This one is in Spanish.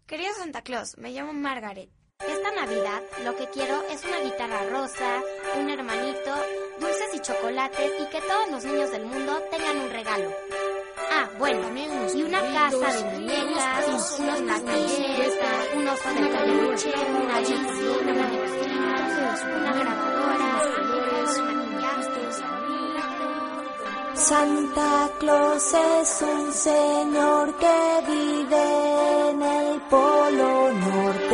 Querido Santa Claus, me llamo Margaret. Esta Navidad lo que quiero es una guitarra rosa, un hermanito, dulces y chocolates y que todos los niños del mundo tengan un regalo. Ah, bueno, y una casa de muñecas, unos latillos, un oso de peluche, una Biblia, una grabadora, Santa Claus es un señor que vive en el Polo Norte.